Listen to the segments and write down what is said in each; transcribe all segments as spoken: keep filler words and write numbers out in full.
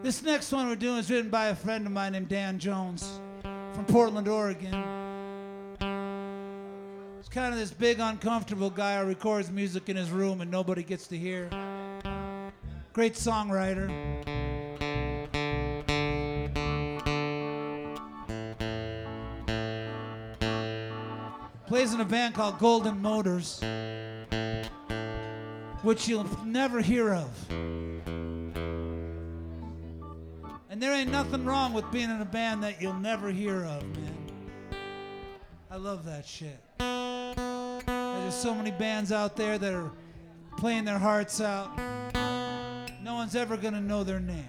This next one we're doing is written by a friend of mine named Dan Jones from Portland, Oregon. He's kind of this big, uncomfortable guy who records music in his room and nobody gets to hear. Great songwriter. Plays in a band called Golden Motors, which you'll never hear of. And there ain't nothing wrong with being in a band that you'll never hear of, man. I love that shit. There's so many bands out there that are playing their hearts out. No one's ever gonna know their name.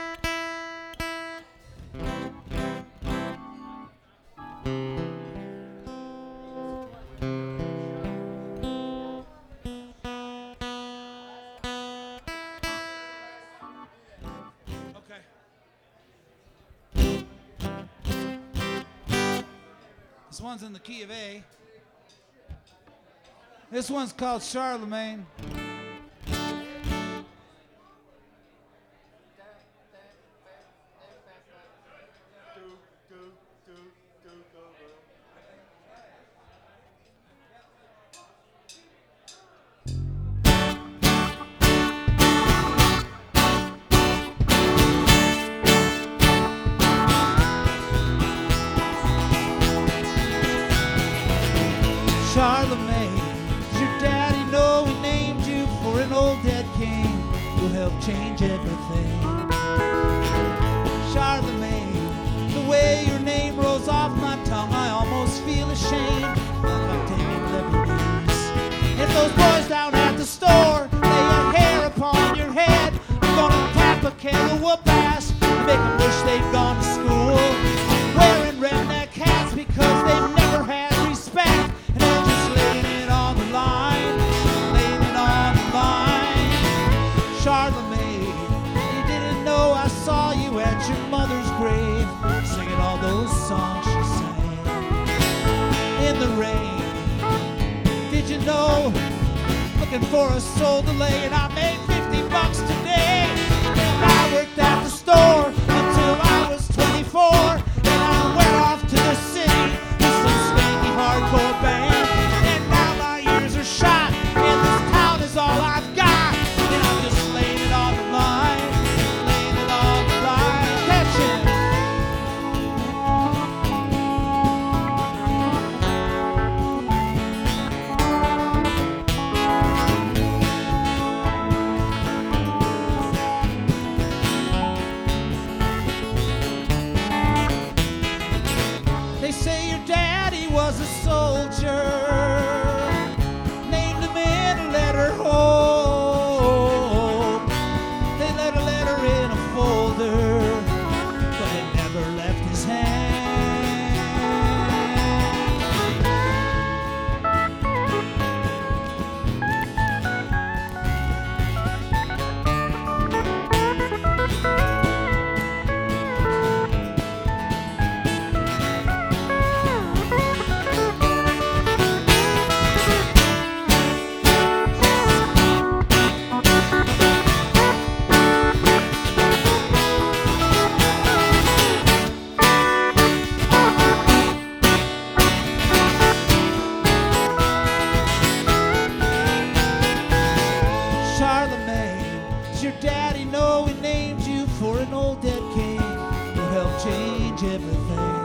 This one's in the key of A. This one's called Charlemagne. Charlemagne, does your daddy know he named you for an old dead king who'll help change everything? Charlemagne, the way your name rolls off my tongue, I almost feel ashamed, like I'm taking liberties. If those boys down at the store lay a hair upon your head, I'm gonna tap a can of whoop ass and make them wish they'd gone to school, wearing redneck hats because they've never had respect. Charlemagne, you didn't know I saw you at your mother's grave, singing all those songs she sang in the rain. Did you know, looking for a soul to lay, and I made fifty bucks today. And I worked at the store until I was twenty-four, and I went off to the city with some skanky hardcore band. And now my ears are shot, and this town is all I've got. They say your daddy was a soldier, named him in a letter home. They let a letter in a folder, but it never left his hand. Your daddy know he named you for an old dead king who'll help change everything.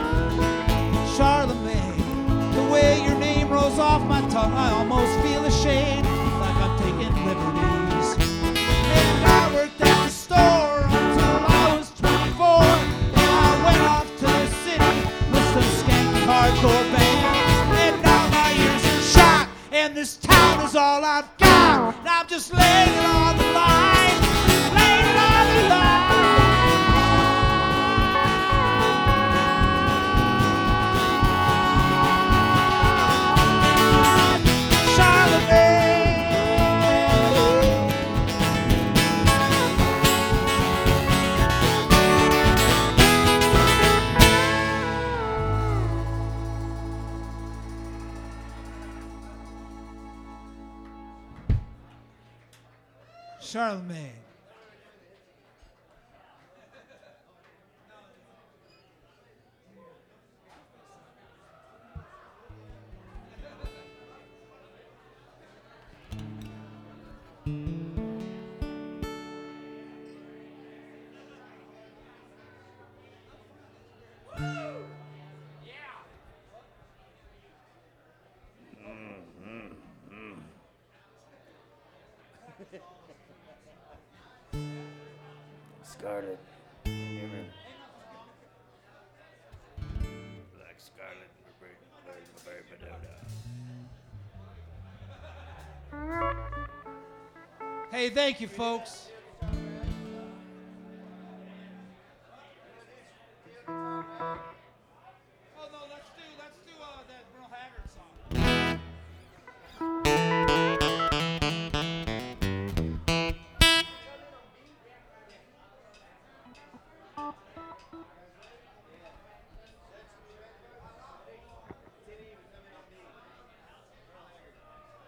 Charlemagne, the way your name rolls off my tongue, I almost feel ashamed, like I'm taking liberties. And I worked at the store until I was twenty-four, and I went off to the city with some skanky hardcore bands. And now my ears are shot, and this town is all I've got. And I'm just laying it on the line, laying it on the line. Charlemagne. Charlemagne. Scarlet. Black Scarlet. Hey, thank you, folks. Thank you.